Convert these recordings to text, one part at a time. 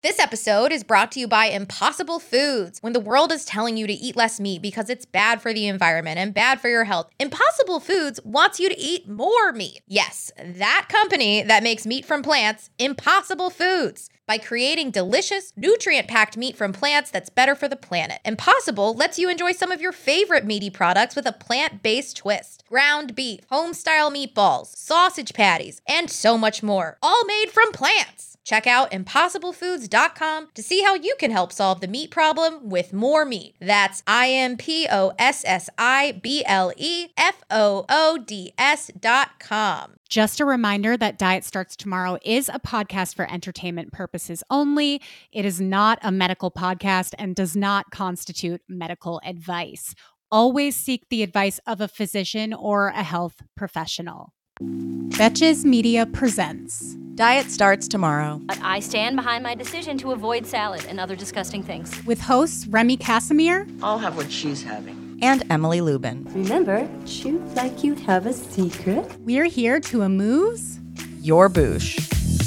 This episode is brought to you by Impossible Foods. When the world is telling you to eat less meat because it's bad for the environment and bad for your health, Impossible Foods wants you to eat more meat. Yes, that company that makes meat from plants, Impossible Foods. By creating delicious, nutrient-packed meat from plants that's better for the planet. Impossible lets you enjoy some of your favorite meaty products with a plant-based twist. Ground beef, home-style meatballs, sausage patties, and so much more. All made from plants. Check out impossiblefoods.com to see how you can help solve the meat problem with more meat. That's impossiblefoods.com. Just a reminder that Diet Starts Tomorrow is a podcast for entertainment purposes only. It is not a medical podcast and does not constitute medical advice. Always seek the advice of a physician or a health professional. Betches Media presents Diet Starts Tomorrow. But I stand behind my decision to avoid salad and other disgusting things. with hosts Remy Casimir, I'll have what she's having. And Emily Lubin. Remember, shoot like you'd have a secret. we're here to amuse. Your boosh.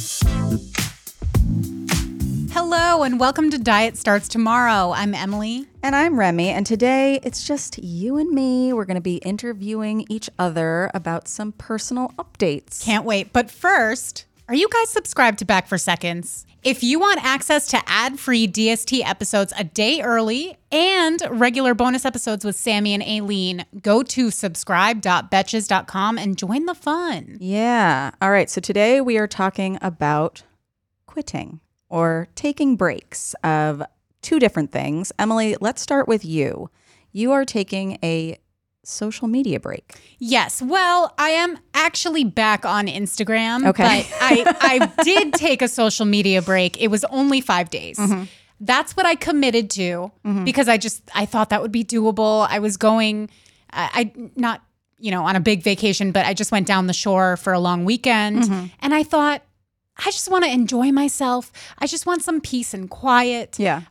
Hello and welcome to Diet Starts Tomorrow. I'm Emily. And I'm Remy, and today it's just you and me. We're going to be interviewing each other about some personal updates. Can't wait. But first, are you guys subscribed to Back for Seconds? If you want access to ad-free DST episodes a day early and regular bonus episodes with Sammy and Aileen, go to subscribe.betches.com and join the fun. Yeah. All right. So today we are talking about quitting or taking breaks of two different things. Emily, let's start with you. You are taking a social media break. Yes. Well, I am actually back on Instagram. Okay. But I did take a social media break. It was only 5 days. Mm-hmm. That's what I committed to because I thought that would be doable. I was going, not on a big vacation, but I just went down the shore for a long weekend. And I thought, I just want to enjoy myself. I just want some peace and quiet. Yeah.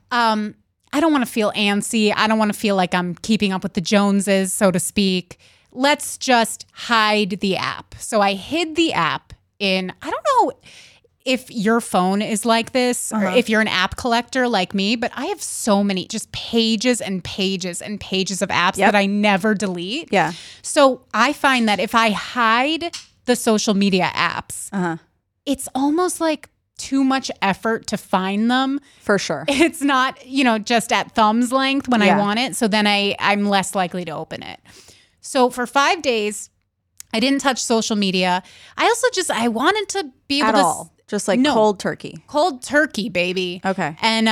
I don't want to feel antsy. I don't want to feel like I'm keeping up with the Joneses, so to speak. Let's just hide the app. So I hid the app in, I don't know if your phone is like this or if you're an app collector like me, but I have so many just pages and pages and pages of apps that I never delete. Yeah. So I find that if I hide the social media apps, it's almost like too much effort to find them. For sure. It's not, just at thumb's length when I want it. So then I'm less likely to open it. So for 5 days, I didn't touch social media. I also I wanted to be able At all. Just like cold turkey. Cold turkey, baby. Okay. And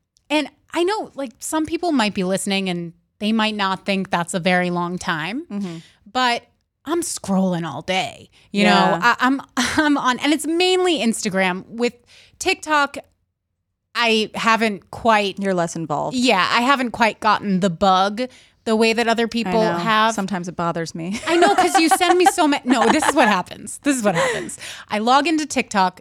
I know like some people might be listening and they might not think that's a very long time, but I'm scrolling all day. You know, I'm on, and it's mainly Instagram. With TikTok, I haven't quite. You're less involved. Yeah, I haven't quite gotten the bug the way that other people I know. have. Sometimes it bothers me. I know, because you send me so many. No, this is what happens. I log into TikTok,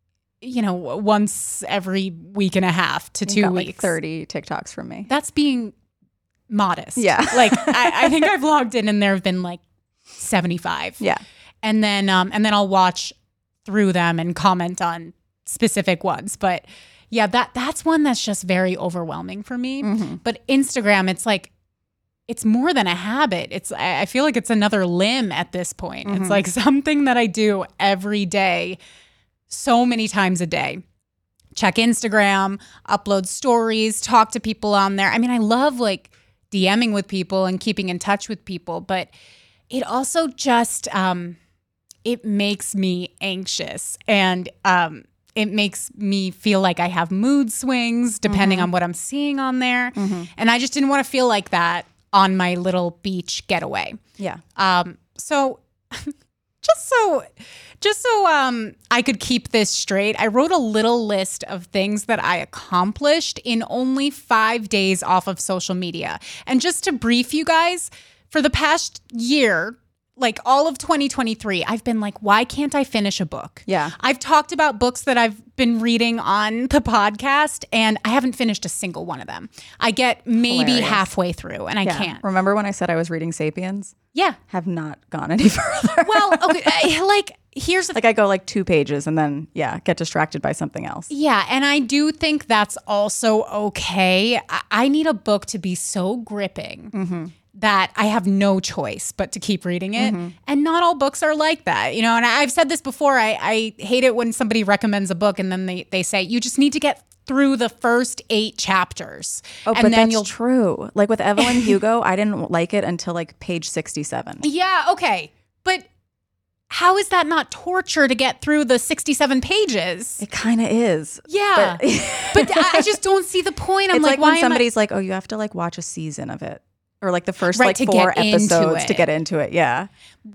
once every week and a half to 2 weeks. Like 30 TikToks from me. That's being modest. Yeah. Like I think I've logged in and there have been like 75. Yeah. And then I'll watch through them and comment on specific ones. But yeah, that's one that's just very overwhelming for me. But Instagram, it's like, it's more than a habit. I feel like it's another limb at this point. It's like something that I do every day, so many times a day. Check Instagram, upload stories, talk to people on there. I mean, I love like DMing with people and keeping in touch with people, but it also just, it makes me anxious and it makes me feel like I have mood swings depending on what I'm seeing on there. And I just didn't want to feel like that on my little beach getaway. Yeah. So just so I could keep this straight, I wrote a little list of things that I accomplished in only 5 days off of social media. And just to brief you guys, for the past year, like all of 2023, I've been like, why can't I finish a book? Yeah. I've talked about books that I've been reading on the podcast, and I haven't finished a single one of them. I get maybe Hilarious. halfway through, and I can't. Remember when I said I was reading Sapiens? Yeah. Have not gone any further. Well, okay. Here's the like I go like 2 pages and then get distracted by something else. Yeah, and I do think that's also okay. I need a book to be so gripping that I have no choice but to keep reading it. And not all books are like that, you know. And I've said this before. I hate it when somebody recommends a book and then they say, you just need to get through the first 8 chapters. Oh, and but then that's true. Like with Evelyn Hugo, I didn't like it until like page 67. Yeah, okay. But how is that not torture to get through the 67 pages? It kind of is. Yeah. But I just don't see the point. I'm It's like why when am somebody's like, oh, you have to like watch a season of it. Or like the first Right, like to 4 get into episodes to it. get into it. Yeah.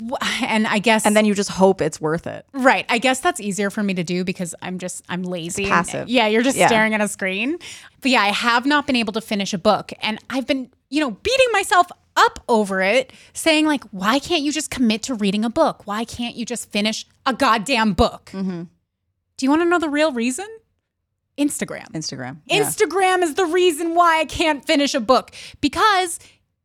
And I guess And then you just hope it's worth it. right. I guess that's easier for me to do because I'm lazy. It's passive. Yeah, you're just Yeah. staring at a screen. But yeah, I have not been able to finish a book. And I've been, beating myself up over it, saying like, why can't you just commit to reading a book? Why can't you just finish a goddamn book? Do you want to know the real reason? Instagram. Yeah. Instagram is the reason why I can't finish a book. Because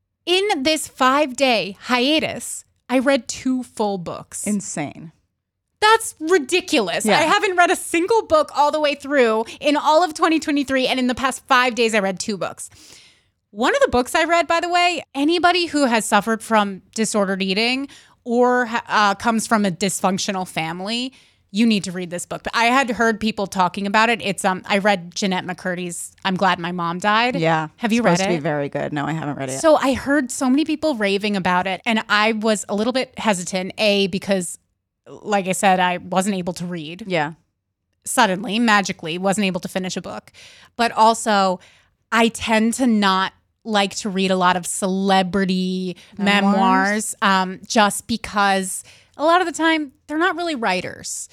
in this 5-day hiatus, I read 2 full books. Insane. That's ridiculous. Yeah. I haven't read a single book all the way through in all of 2023. And in the past 5 days, I read 2 books. One of the books I read, by the way, anybody who has suffered from disordered eating or comes from a dysfunctional family, you need to read this book. But I had heard people talking about it. It's I read Jeanette McCurdy's I'm Glad My Mom Died. Yeah. Have you It's read it? supposed to be very good. No, I haven't read it. So I heard so many people raving about it, and I was a little bit hesitant, because like I said, I wasn't able to read. Yeah. Suddenly, magically, wasn't able to finish a book. But also, I tend to not like to read a lot of celebrity memoirs just because a lot of the time they're not really writers,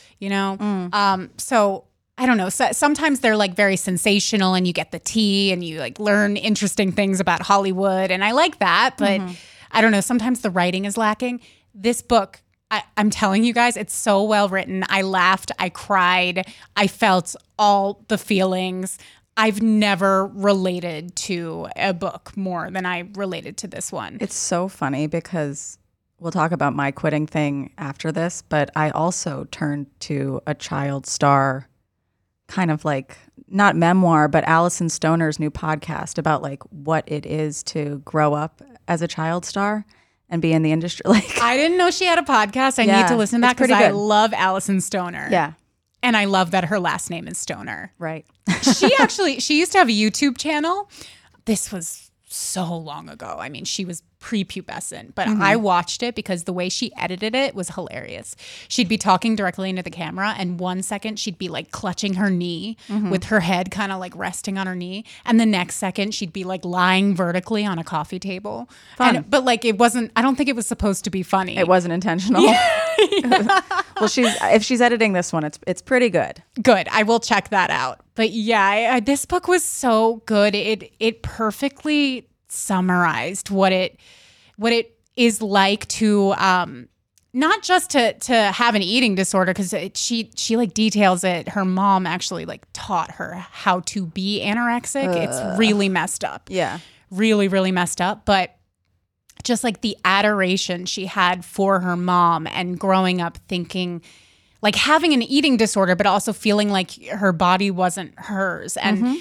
So I don't know. So, sometimes they're like very sensational and you get the tea and you like learn interesting things about Hollywood. And I like that. But I don't know. Sometimes the writing is lacking. This book, I'm telling you guys, it's so well written. I laughed. I cried. I felt all the feelings. I've never related to a book more than I related to this one. It's so funny because we'll talk about my quitting thing after this, but I also turned to a child star kind of like, not memoir, but Allison Stoner's new podcast about like what it is to grow up as a child star and be in the industry. Like, I didn't know she had a podcast. I need to listen to that it's pretty because I good. love Allison Stoner. Yeah. And I love that her last name is Stoner. Right. She used to have a YouTube channel. This was so long ago. I mean, she was prepubescent, but I watched it because the way she edited it was hilarious. She'd be talking directly into the camera, and 1 second she'd be like clutching her knee with her head kind of like resting on her knee, and the next second she'd be like lying vertically on a coffee table. Fun. But like it wasn't. I don't think it was supposed to be funny. It wasn't intentional. Well, if she's editing this one, it's pretty good. Good. I will check that out. But yeah, this book was so good. It perfectly summarized what it is like to not just to have an eating disorder, because she like details it. Her mom actually like taught her how to be anorexic. It's really messed up. Yeah. Really, really messed up. But just like the adoration she had for her mom and growing up thinking, like having an eating disorder, but also feeling like her body wasn't hers. And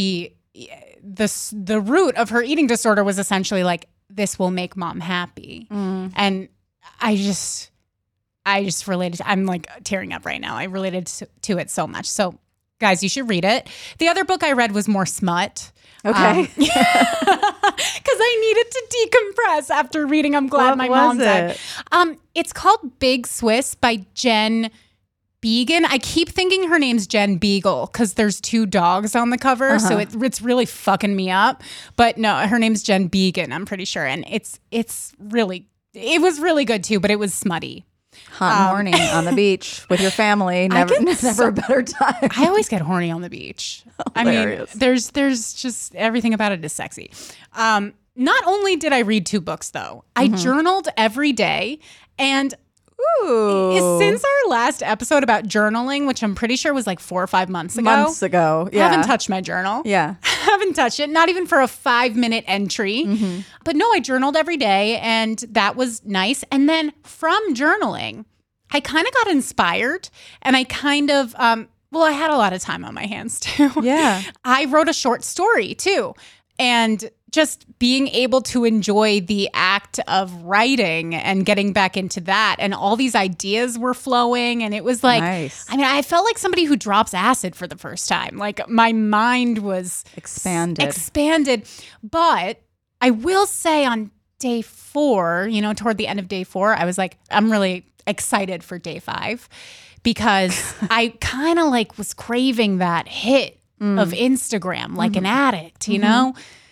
the root of her eating disorder was essentially like, this will make mom happy. And I just related I'm like tearing up right now. I related to it so much. So guys, you should read it. The other book I read was more smut. Okay. Because I needed to decompress after reading I'm Glad What My was Mom Died. it? It's called Big Swiss by Jen Beagan. I keep thinking her name's Jen Beagle because there's 2 dogs on the cover, so it's really fucking me up. But no, her name's Jen Beagan, I'm pretty sure, and it was really good too, but it was smutty. Hot and horny on the beach with your family. Never a better time. I always get horny on the beach. I mean, Hilarious. there's just everything about it is sexy. not only did I read 2 books, though, I journaled every day. And since our last episode about journaling, which I'm pretty sure was like 4 or 5 months ago. Yeah. I haven't touched my journal. Yeah. Haven't touched it, not even for a 5-minute entry. But no, I journaled every day, and that was nice. And then from journaling, I kind of got inspired, and I kind of, I had a lot of time on my hands too. Yeah. I wrote a short story too. And just being able to enjoy the act of writing and getting back into that, and all these ideas were flowing, and it was like, nice. I mean, I felt like somebody who drops acid for the first time. Like my mind was expanded. But I will say on day 4, toward the end of day 4, I was like, I'm really excited for day 5 because I kind of like was craving that hit of Instagram like an addict, you know?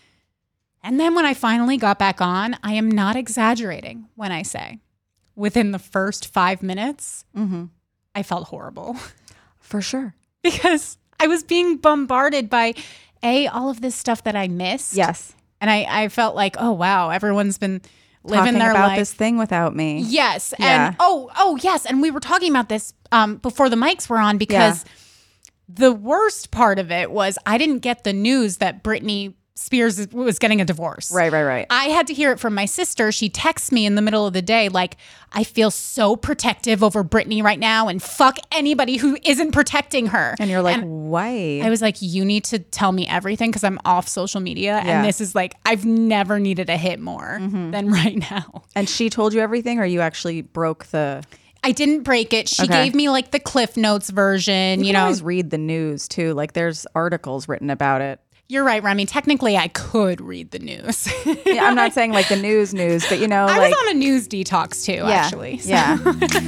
And then when I finally got back on, I am not exaggerating when I say within the first 5 minutes, I felt horrible. For sure. Because I was being bombarded by all of this stuff that I missed. Yes. And I felt like, oh, wow, everyone's been living Talking their about life. this thing without me. Yes. Yeah. And oh, yes. And we were talking about this before the mics were on because the worst part of it was I didn't get the news that Britney Spears was getting a divorce. Right. I had to hear it from my sister. She texts me in the middle of the day like, I feel so protective over Britney right now and fuck anybody who isn't protecting her. And you're like, why? I was like, you need to tell me everything because I'm off social media. And this is like, I've never needed a hit more than right now. And she told you everything, or you actually broke the... I didn't break it. She gave me like the Cliff Notes version. You can always read the news too. Like there's articles written about it. You're right, Remy. Technically, I could read the news. Yeah, I'm not saying like the news, but I was on a news detox too, actually. So. Yeah.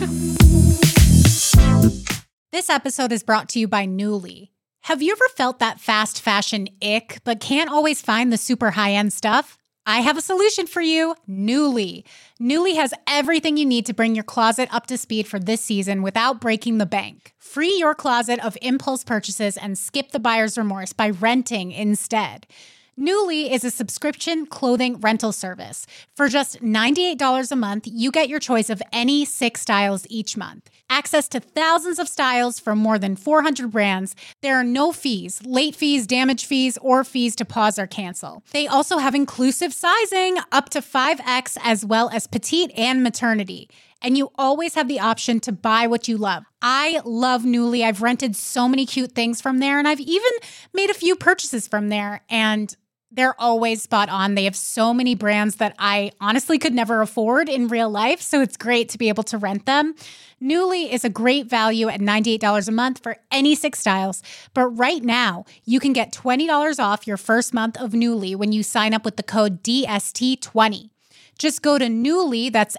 This episode is brought to you by Nuuly. Have you ever felt that fast fashion ick, but can't always find the super high-end stuff? I have a solution for you, Nuuly. Nuuly has everything you need to bring your closet up to speed for this season without breaking the bank. Free your closet of impulse purchases and skip the buyer's remorse by renting instead. Nuuly is a subscription clothing rental service. For just $98 a month, you get your choice of any 6 styles each month. Access to thousands of styles from more than 400 brands. There are no fees, late fees, damage fees, or fees to pause or cancel. They also have inclusive sizing up to 5X as well as petite and maternity. And you always have the option to buy what you love. I love Nuuly. I've rented so many cute things from there, and I've even made a few purchases from there, and they're always spot on. They have so many brands that I honestly could never afford in real life, so it's great to be able to rent them. Nuuly is a great value at $98 a month for any 6 styles, but right now you can get $20 off your first month of Nuuly when you sign up with the code DST20. Just go to Nuuly, that's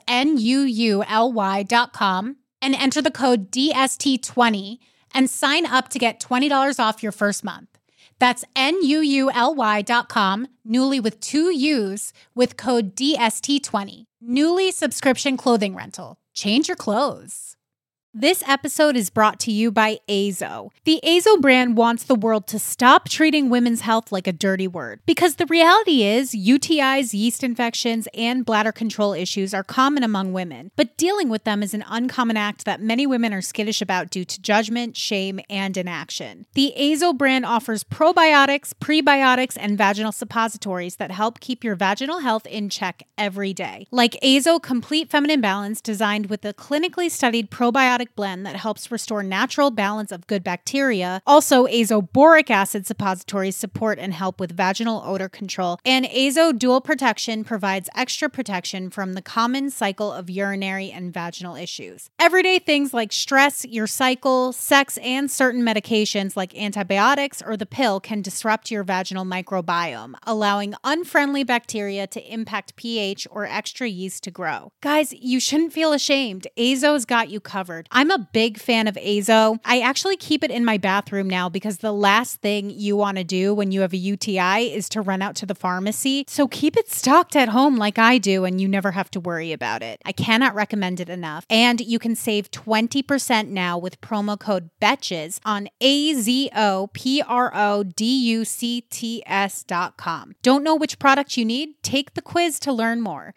NUULY.com, and enter the code DST20 and sign up to get $20 off your first month. That's NUULY.com, Nuuly with 2 U's, with code DST20. Nuuly subscription clothing rental. Change your clothes. This episode is brought to you by Azo. The Azo brand wants the world to stop treating women's health like a dirty word. Because the reality is, UTIs, yeast infections, and bladder control issues are common among women. But dealing with them is an uncommon act that many women are skittish about due to judgment, shame, and inaction. The Azo brand offers probiotics, prebiotics, and vaginal suppositories that help keep your vaginal health in check every day. Like Azo Complete Feminine Balance, designed with a clinically studied probiotic blend that helps restore natural balance of good bacteria. Also, Azo Boric Acid suppositories support and help with vaginal odor control. And Azo Dual Protection provides extra protection from the common cycle of urinary and vaginal issues. Everyday things like stress, your cycle, sex, and certain medications like antibiotics or the pill can disrupt your vaginal microbiome, allowing unfriendly bacteria to impact pH or extra yeast to grow. Guys, you shouldn't feel ashamed. Azo's got you covered. I'm a big fan of Azo. I actually keep it in my bathroom now because the last thing you want to do when you have a UTI is to run out to the pharmacy. So keep it stocked at home like I do, and you never have to worry about it. I cannot recommend it enough. And you can save 20% now with promo code BETCHES on AZOPRODUCTS.com. Don't know which product you need? Take the quiz to learn more.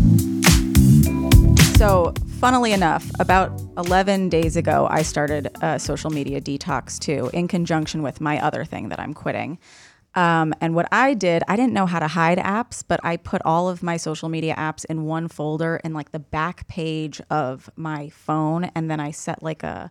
So, funnily enough, about 11 days ago, I started a social media detox too, in conjunction with my other thing that I'm quitting. And what I did, I didn't know how to hide apps, but I put all of my social media apps in one folder in like the back page of my phone. And then I set like a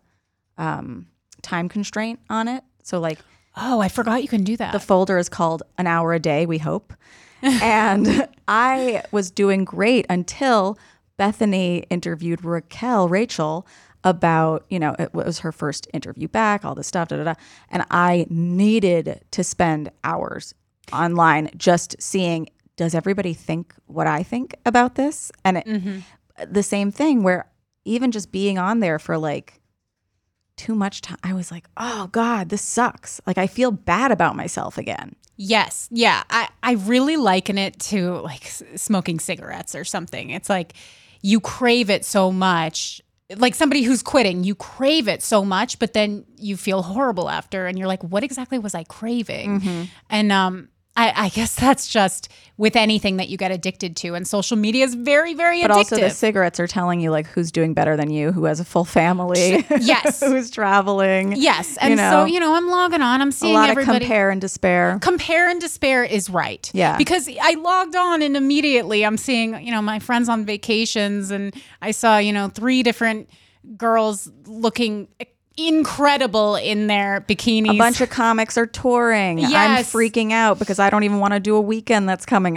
time constraint on it. So like, oh, I forgot you can do that. The folder is called An Hour a Day, we hope. And I was doing great until Bethany interviewed Rachel, about, it was her first interview back, all this stuff, and I needed to spend hours online just seeing, does everybody think what I think about this? And the same thing where even just being on there for like too much time, I was like, oh God, this sucks. Like I feel bad about myself again. Yes. Yeah. I really liken it to like smoking cigarettes or something. It's like you crave it so much. Like somebody who's quitting, you crave it so much, but then you feel horrible after and you're like, what exactly was I craving? And I guess that's just with anything that you get addicted to. And social media is very, very addictive. But also the cigarettes are telling you like who's doing better than you, who has a full family. Yes. Who's traveling. Yes. And so, I'm logging on. I'm seeing everybody. A lot of compare and despair. Compare and despair is right. Yeah. Because I logged on and immediately I'm seeing, my friends on vacations and I saw, 3 different girls looking incredible in their bikinis. A bunch of comics are touring. Yes. I'm freaking out because I don't even want to do a weekend that's coming,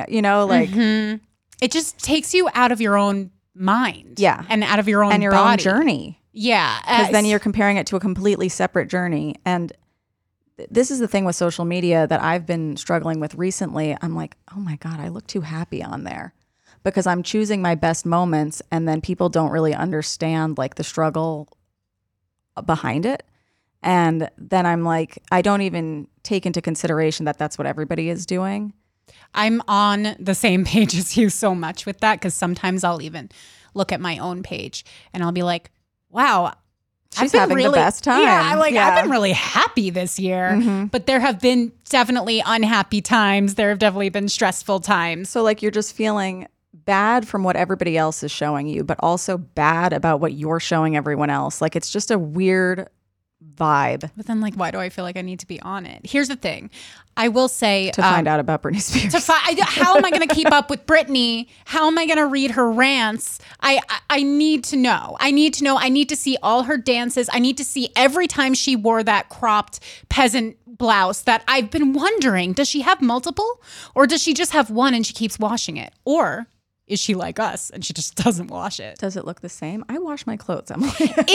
It just takes you out of your own mind. Yeah. And out of your own and your body. own journey. Yeah. Because then you're comparing it to a completely separate journey. And this is the thing with social media that I've been struggling with recently. I'm like, oh my God, I look too happy on there because I'm choosing my best moments and then people don't really understand like the struggle behind it. And then I'm like, I don't even take into consideration that that's what everybody is doing. I'm on the same page as you so much with that because sometimes I'll even look at my own page and I'll be like, wow, she's having the best time. Yeah, I've been really happy this year. But there have been definitely unhappy times. There have definitely been stressful times. So like you're just feeling bad from what everybody else is showing you, but also bad about what you're showing everyone else. Like it's just a weird vibe. But then why do I feel like I need to be on it? Here's the thing. I will say to find out about Britney Spears. How am I going to keep up with Britney? How am I going to read her rants? I need to know. I need to know. I need to see all her dances. I need to see every time she wore that cropped peasant blouse that I've been wondering, does she have multiple? Or does she just have one and she keeps washing it? Or is she like us and she just doesn't wash it? Does it look the same? I wash my clothes, Emily.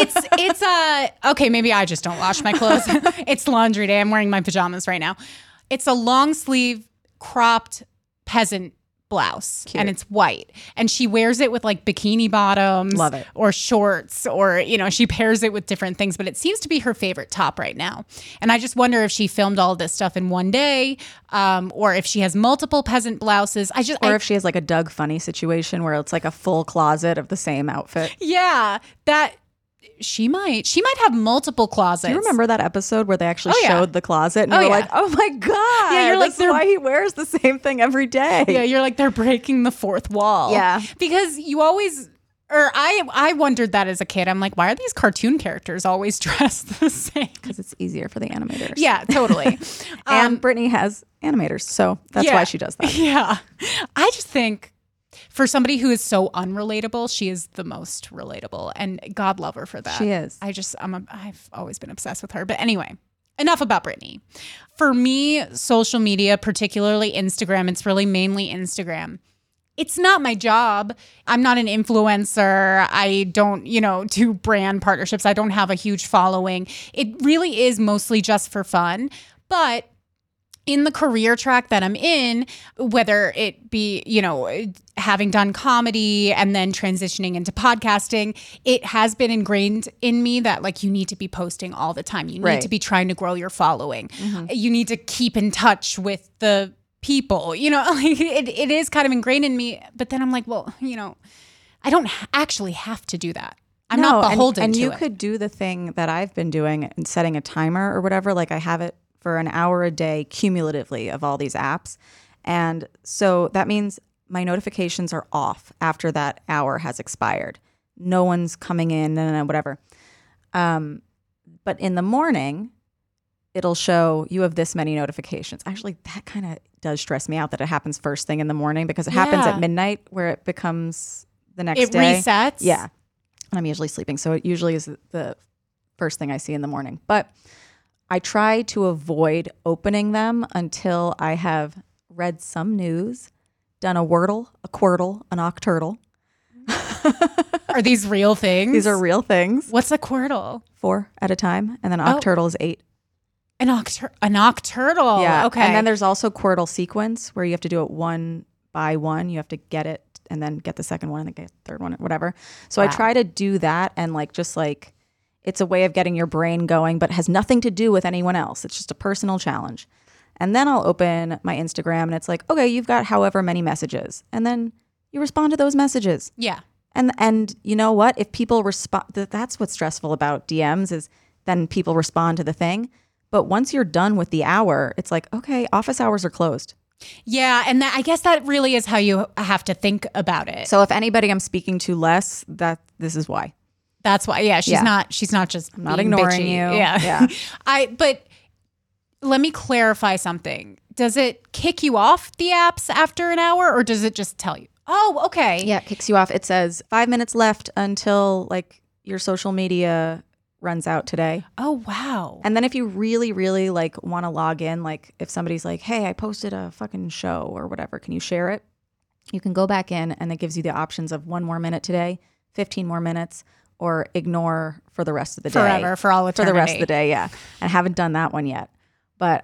It's okay, maybe I just don't wash my clothes. It's laundry day. I'm wearing my pajamas right now. It's a long sleeve cropped peasant blouse. Cute. And it's white. And she wears it with bikini bottoms. Love it. Or shorts or, she pairs it with different things. But it seems to be her favorite top right now. And I just wonder if she filmed all this stuff in one day or if she has multiple peasant blouses. If she has a Doug Funny situation where it's a full closet of the same outfit. Yeah, that she might have multiple closets. Do you remember that episode where they actually showed the closet and you were like, oh my God. Yeah, you're like, that's why he wears the same thing every day. Yeah, you're like, they're breaking the fourth wall. Yeah. Because you always, or I wondered that as a kid. I'm like, why are these cartoon characters always dressed the same? Because it's easier for the animators. Yeah, totally. And Britney has animators, so that's why she does that. Yeah. I just think for somebody who is so unrelatable, she is the most relatable, and God love her for that. She is. I've always been obsessed with her. But anyway, enough about Britney. For me, social media, particularly Instagram, it's really mainly Instagram. It's not my job. I'm not an influencer. I don't, do brand partnerships. I don't have a huge following. It really is mostly just for fun. But in the career track that I'm in, whether it be, having done comedy and then transitioning into podcasting, it has been ingrained in me that like you need to be posting all the time. You need to be trying to grow your following. You need to keep in touch with the people, you know, like it is kind of ingrained in me. But then I'm like, well, you know, I don't actually have to do that. I'm not beholden and to you it. could do the thing that I've been doing and setting a timer or whatever. Like I have it for an hour a day cumulatively of all these apps. And so that means my notifications are off after that hour has expired. No one's coming in and whatever. But in the morning, it'll show you have this many notifications. Actually, that kind of does stress me out that it happens first thing in the morning because it happens at midnight where it becomes the next day. It resets? Yeah. And I'm usually sleeping. So it usually is the first thing I see in the morning. But I try to avoid opening them until I have read some news, done a Wordle, a Quirtle, an Octurtle. Are these real things? These are real things. What's a Quirtle? 4 at a time. And then Octurtle is 8. An Octurtle. Yeah. Okay. And then there's also Quirtle sequence where you have to do it one by one. You have to get it and then get the second one and then get the third one, whatever. So I try to do that and like just like it's a way of getting your brain going, but has nothing to do with anyone else. It's just a personal challenge. And then I'll open my Instagram and it's like, okay, you've got however many messages. And then you respond to those messages. Yeah. And you know what? If people respond, that's what's stressful about DMs is then people respond to the thing. But once you're done with the hour, it's like, okay, office hours are closed. Yeah. And I guess that really is how you have to think about it. So if anybody I'm speaking to less, this is why. That's why. Yeah. She's not just I'm not being ignoring bitchy. you. Yeah. But let me clarify something. Does it kick you off the apps after an hour or does it just tell you? Oh, okay. Yeah, it kicks you off. It says 5 minutes left until like your social media runs out today. Oh, wow. And then if you really, really like want to log in, like if somebody's like, hey, I posted a fucking show or whatever, can you share it? You can go back in and it gives you the options of 1 more minute today, 15 more minutes, or ignore for the rest of the day. Forever, for all eternity. For the rest of the day, yeah. And I haven't done that one yet. But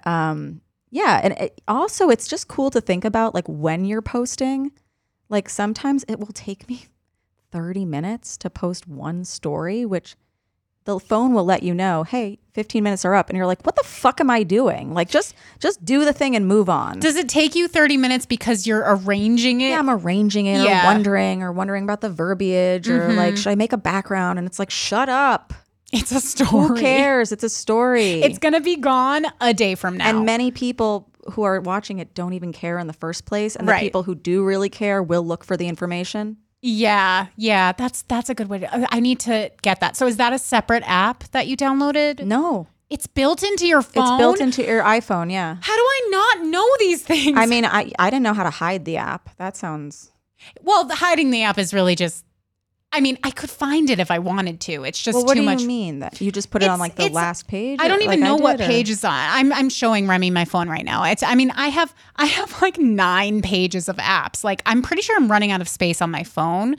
yeah, and also it's just cool to think about like when you're posting. Like sometimes it will take me 30 minutes to post one story, which the phone will let you know, hey, 15 minutes are up. And you're like, what the fuck am I doing? Like just do the thing and move on. Does it take you 30 minutes because you're arranging it? Yeah, I'm arranging it or wondering about the verbiage or like, should I make a background? And it's like, shut up. It's a story. Who cares? It's a story. It's going to be gone a day from now. And many people who are watching it don't even care in the first place. And the people who do really care will look for the information. Yeah. That's a good way to, I need to get that. So is that a separate app that you downloaded? No. It's built into your phone? It's built into your iPhone, yeah. How do I not know these things? I mean, I didn't know how to hide the app. That sounds... Well, hiding the app is really just... I mean, I could find it if I wanted to. It's just what too do much. You mean that you just put it on like the last page? I don't even know what page is is on. I'm showing Remy my phone right now. I mean, I have like 9 pages of apps. Like I'm pretty sure I'm running out of space on my phone.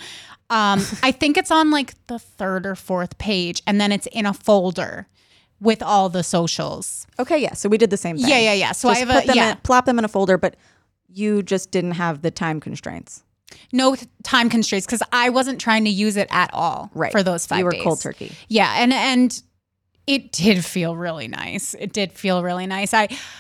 I think it's on like the 3rd or 4th page, and then it's in a folder with all the socials. Okay, yeah. So we did the same thing. Yeah. So just I have plop them in a folder, but you just didn't have the time constraints. No time constraints because I wasn't trying to use it at all for those 5 days. You were cold turkey. Yeah, and it did feel really nice. It did feel really nice.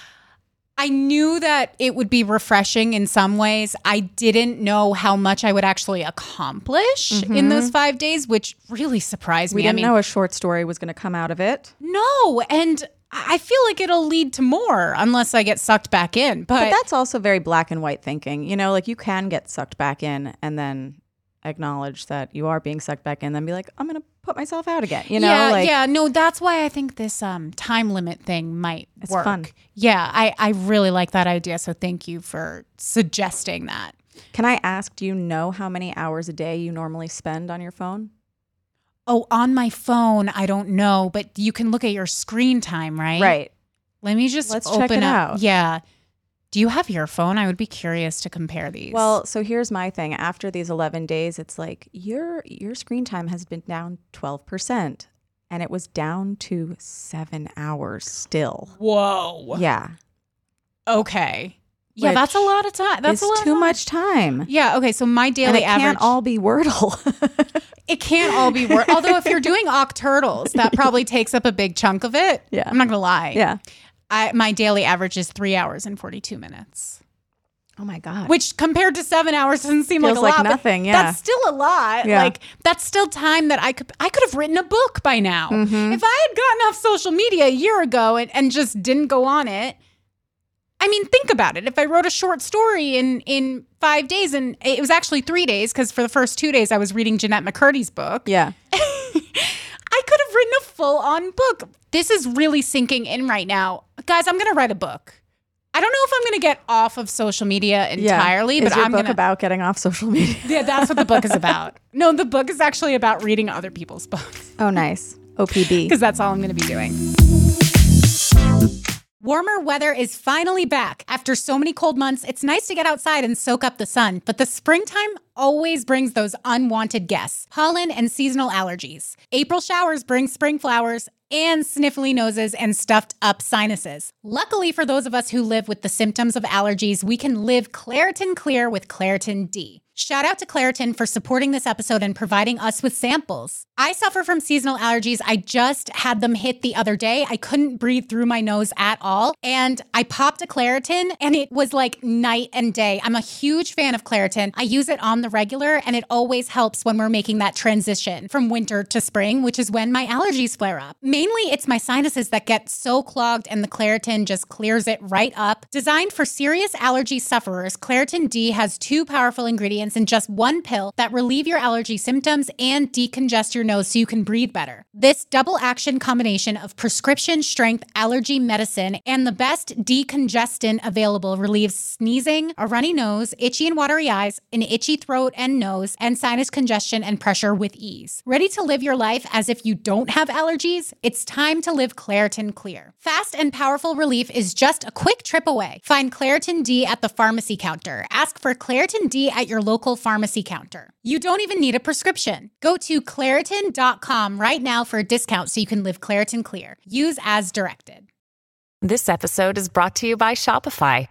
I knew that it would be refreshing in some ways. I didn't know how much I would actually accomplish in those 5 days, which really surprised me. We didn't know a short story was going to come out of it. No, and I feel like it'll lead to more unless I get sucked back in. But that's also very black and white thinking. You know, like you can get sucked back in and then acknowledge that you are being sucked back in, then be like, I'm going to put myself out again. You know, no, that's why I think this time limit thing might work. Fun. Yeah, I really like that idea. So thank you for suggesting that. Can I ask, do you know how many hours a day you normally spend on your phone? Oh, on my phone, I don't know, but you can look at your screen time, right? Right. Let me just Let's open check it up. out. Yeah. Do you have your phone? I would be curious to compare these. Well, so here's my thing. After these 11 days, it's like your screen time has been down 12%, and it was down to 7 hours still. Whoa. Yeah. Okay. Yeah, that's a lot of time. That's It's too much time. Yeah. Okay. So my And daily it average. can't all be Wordle. It can't all be work. Although if you're doing Octurtles, that probably takes up a big chunk of it. Yeah. I'm not gonna lie. Yeah. My daily average is 3 hours and 42 minutes, Oh my God. which compared to 7 hours doesn't seem Feels like a like lot. but nothing, yeah. That's still a lot. Yeah. Like that's still time that I could have written a book by now. Mm-hmm. If I had gotten off social media a year ago and just didn't go on it. I mean, think about it. If I wrote a short story in 5 days, and it was actually 3 days, because for the first 2 days I was reading Jeanette McCurdy's book. Yeah. I could have written a full-on book. This is really sinking in right now. Guys, I'm going to write a book. I don't know if I'm going to get off of social media entirely, Is but your I'm book going to. about getting off social media? Yeah, that's what the book is about. No, the book is actually about reading other people's books, Oh, nice. OPB. because that's all I'm going to be doing. Warmer weather is finally back. After so many cold months, it's nice to get outside and soak up the sun, but the springtime always brings those unwanted guests, pollen and seasonal allergies. April showers bring spring flowers and sniffly noses and stuffed up sinuses. Luckily for those of us who live with the symptoms of allergies, we can live Claritin Clear with Claritin D. Shout out to Claritin for supporting this episode and providing us with samples. I suffer from seasonal allergies. I just had them hit the other day. I couldn't breathe through my nose at all. And I popped a Claritin and it was like night and day. I'm a huge fan of Claritin. I use it on the regular and it always helps when we're making that transition from winter to spring, which is when my allergies flare up. Mainly it's my sinuses that get so clogged and the Claritin just clears it right up. Designed for serious allergy sufferers, Claritin D has 2 powerful ingredients in just 1 pill that relieve your allergy symptoms and decongest your nose so you can breathe better. This double action combination of prescription strength allergy medicine and the best decongestant available relieves sneezing, a runny nose, itchy and watery eyes, an itchy throat and nose, and sinus congestion and pressure with ease. Ready to live your life as if you don't have allergies? It's time to live Claritin Clear. Fast and powerful relief is just a quick trip away. Find Claritin D at the pharmacy counter. Ask for Claritin D at your local pharmacy counter. You don't even need a prescription. Go to Claritin.com right now for a discount so you can live Claritin Clear. Use as directed. This episode is brought to you by Shopify.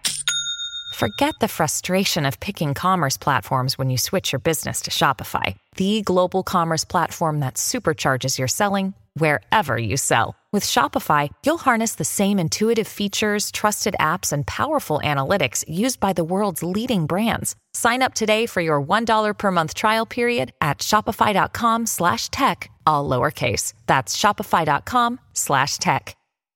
Forget the frustration of picking commerce platforms when you switch your business to Shopify, the global commerce platform that supercharges your selling wherever you sell. With Shopify, you'll harness the same intuitive features, trusted apps, and powerful analytics used by the world's leading brands. Sign up today for your $1 per month trial period at shopify.com/tech, all lowercase. That's shopify.com/tech.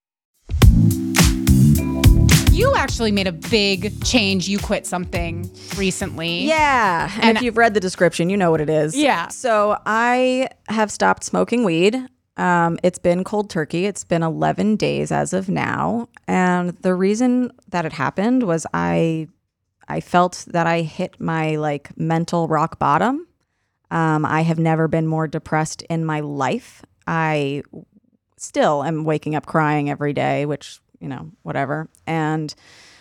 You actually made a big change. You quit something recently. Yeah. And if you've read the description, you know what it is. Yeah. So I have stopped smoking weed. It's been cold turkey. It's been 11 days as of now. And the reason that it happened was I felt that I hit my like mental rock bottom. I have never been more depressed in my life. I still am waking up crying every day, which, you know, whatever. And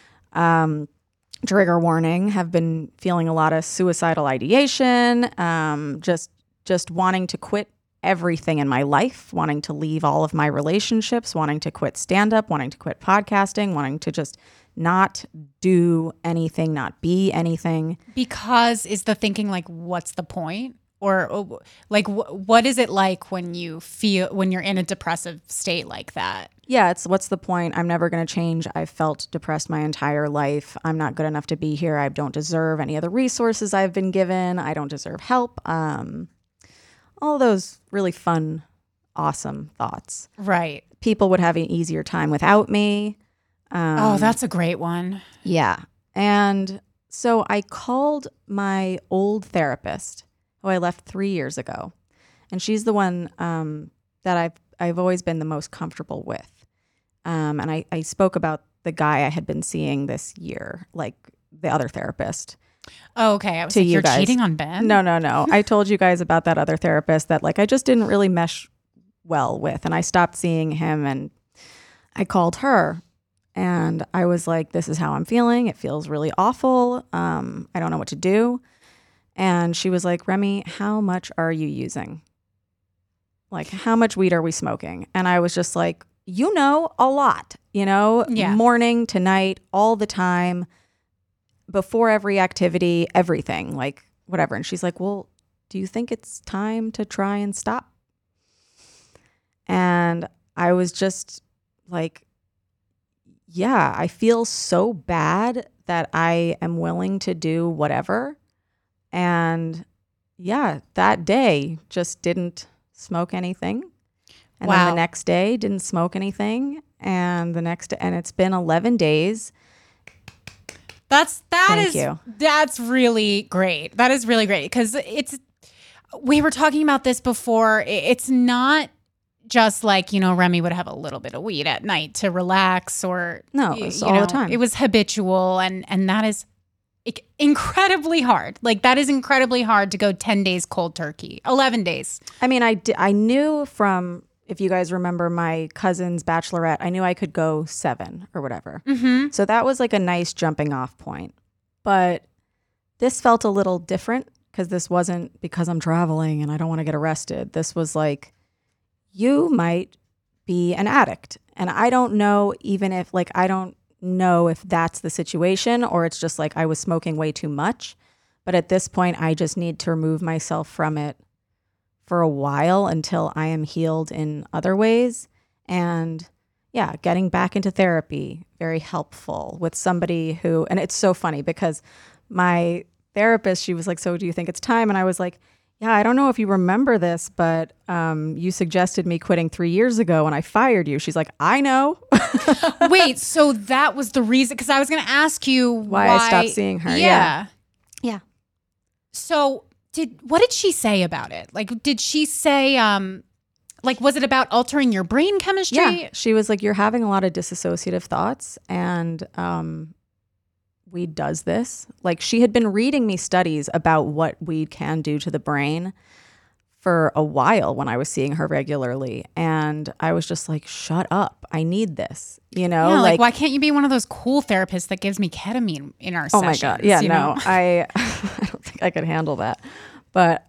trigger warning, have been feeling a lot of suicidal ideation, just wanting to quit everything in my life, wanting to leave all of my relationships, wanting to quit stand-up, wanting to quit podcasting, wanting to just not do anything, not be anything. Because is the thinking like, what's the point? Or like, what is it like when you're in a depressive state like that? Yeah, it's what's the point? I'm never going to change. I've felt depressed my entire life. I'm not good enough to be here. I don't deserve any of the resources I've been given. I don't deserve help. All those really fun, awesome thoughts. Right. People would have an easier time without me. Oh, that's a great one. Yeah. And so I called my old therapist, who I left 3 years ago. And she's the one that I've always been the most comfortable with. And I spoke about the guy I had been seeing this year, like the other therapist. Oh, okay. I was To like, you you're guys. cheating on Ben? No. I told you guys about that other therapist that like I just didn't really mesh well with. And I stopped seeing him and I called her and I was like, this is how I'm feeling. It feels really awful. I don't know what to do. And she was like, Remy, how much are you using? Like, how much weed are we smoking? And I was just like, you know, a lot, you know, Yeah. morning to night, all the time. before every activity, everything, like whatever. And she's like, well, do you think it's time to try and stop? And I was just like, yeah, I feel so bad that I am willing to do whatever. And yeah, that day just didn't smoke anything. And then the next day didn't smoke anything. And the next, and it's been 11 days. That's really great. That is really great because we were talking about this before. It's not just like, Remy would have a little bit of weed at night to relax or no, it's all the time. It was habitual and that is incredibly hard. Like that is incredibly hard to go 10 days cold turkey, 11 days. I mean, I knew from, if you guys remember my cousin's bachelorette, I knew I could go 7 or whatever. Mm-hmm. So that was like a nice jumping off point. But this felt a little different because this wasn't because I'm traveling and I don't want to get arrested. This was like, you might be an addict. And I don't know I don't know if that's the situation or it's just like I was smoking way too much. But at this point, I just need to remove myself from it for a while until I am healed in other ways. And yeah, getting back into therapy, very helpful with somebody who, and it's so funny because my therapist, she was like, so do you think it's time? And I was like, yeah, I don't know if you remember this, but you suggested me quitting 3 years ago and I fired you. She's like, I know. Wait, so that was the reason, because I was going to ask you why I stopped seeing her. Yeah. So what did she say about it? Like, did she say, was it about altering your brain chemistry? Yeah. She was like, you're having a lot of dissociative thoughts and weed does this. Like she had been reading me studies about what weed can do to the brain for a while when I was seeing her regularly. And I was just like, shut up. I need this, Yeah, like why can't you be one of those cool therapists that gives me ketamine in our sessions? Oh my God. Yeah, no, I don't think I could handle that. But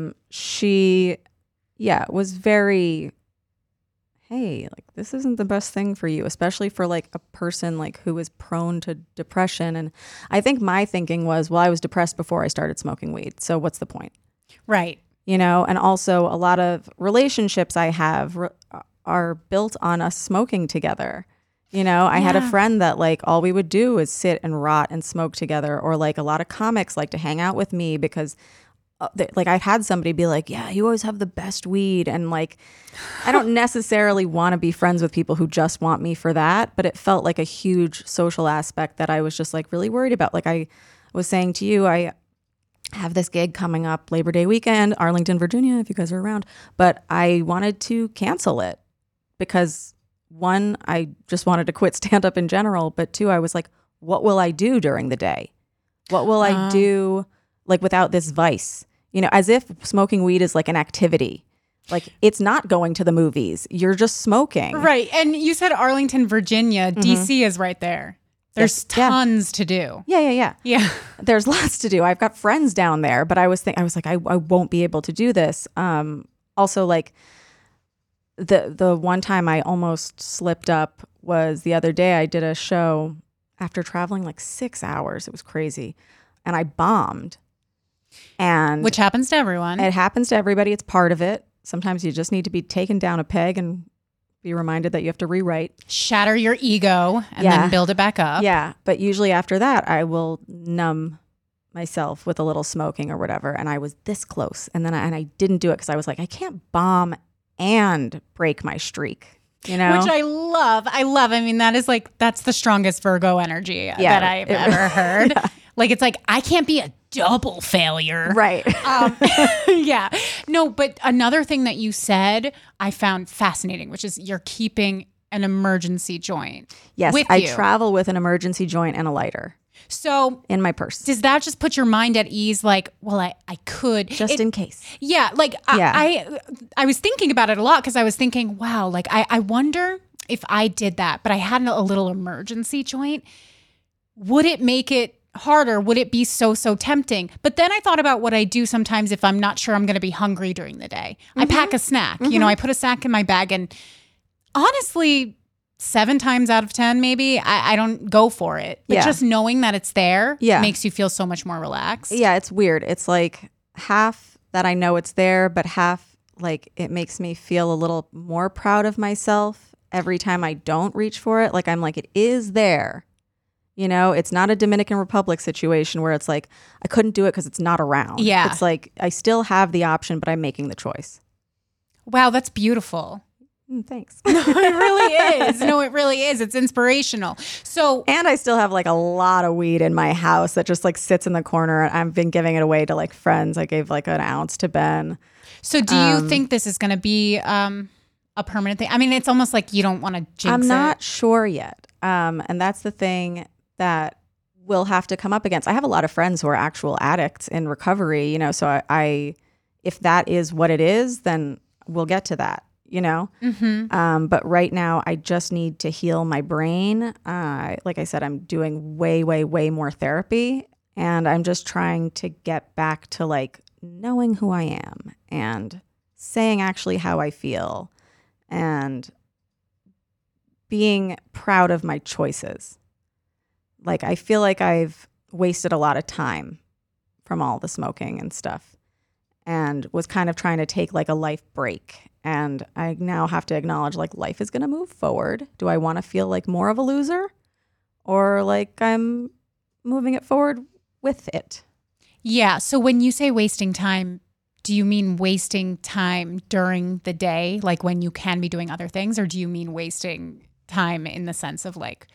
she, was very, hey, like this isn't the best thing for you, especially for like a person like who is prone to depression. And I think my thinking was, well, I was depressed before I started smoking weed. So what's the point? Right. And also a lot of relationships I have are built on us smoking together. I had a friend that like all we would do is sit and rot and smoke together, or like a lot of comics like to hang out with me because like I've had somebody be like, yeah, you always have the best weed. And like, I don't necessarily want to be friends with people who just want me for that. But it felt like a huge social aspect that I was just like really worried about. Like I was saying to you, I have this gig coming up Labor Day weekend, Arlington, Virginia, if you guys are around. But I wanted to cancel it because 1, I just wanted to quit stand-up in general. But 2, I was like, what will I do during the day? What will I do like without this vice? As if smoking weed is like an activity. Like it's not going to the movies. You're just smoking. Right. And you said Arlington, Virginia. Mm-hmm. DC is right there. There's tons to do. Yeah. There's lots to do. I've got friends down there, but I was like, I won't be able to do this. Also, like the one time I almost slipped up was the other day. I did a show after traveling like 6 hours. It was crazy, and I bombed. And which happens to everyone. It happens to everybody. It's part of it. Sometimes you just need to be taken down a peg and be reminded that you have to rewrite. Shatter your ego and then build it back up. Yeah. But usually after that, I will numb myself with a little smoking or whatever. And I was this close. And then I didn't do it because I was like, I can't bomb and break my streak. Which I love. I mean, that's the strongest Virgo energy that I've ever heard. Yeah. Like, it's like, I can't be a double failure. Right. Yeah. No, but another thing that you said I found fascinating, which is you're keeping an emergency joint. Yes, I travel with an emergency joint and a lighter. So in my purse. Does that just put your mind at ease? Like, well, I could. Just in case. Yeah. Like, I was thinking about it a lot because I was thinking, wow, like, I wonder if I did that, but I had a little emergency joint. Would it make it harder? Would it be so tempting? But then I thought about what I do sometimes if I'm not sure I'm going to be hungry during the day. Mm-hmm. I pack a snack. Mm-hmm. I put a snack in my bag, and honestly, 7 times out of 10, maybe I don't go for it. But Yeah. just knowing that it's there Yeah. makes you feel so much more relaxed. Yeah, it's weird. It's like half that I know it's there, but half like it makes me feel a little more proud of myself every time I don't reach for it. Like I'm like, it is there. You know, it's not a Dominican Republic situation where it's like, I couldn't do it because it's not around. Yeah. It's like, I still have the option, but I'm making the choice. Wow, that's beautiful. Thanks. It really is. No, it really is. It's inspirational. So, And I still have like a lot of weed in my house that just like sits in the corner. I've been giving it away to like friends. I gave like an ounce to Ben. so do you think this is going to be a permanent thing? I mean, it's almost like you don't want to jinx I'm not it. sure yet. And that's the thing that we'll have to come up against. I have a lot of friends who are actual addicts in recovery, you know, so I if that is what it is, then we'll get to that, you know? But right now I just need to heal my brain. Like I said, I'm doing way, way, way more therapy, and I'm just trying to get back to like knowing who I am and saying actually how I feel and being proud of my choices. Like, I feel like I've wasted a lot of time from all the smoking and stuff and was kind of trying to take like a life break. And I now have to acknowledge like life is going to move forward. Do I want to feel like more of a loser or like I'm moving it forward with it? Yeah. So when you say wasting time, do you mean wasting time during the day, like when you can be doing other things? Or do you mean wasting time in the sense of like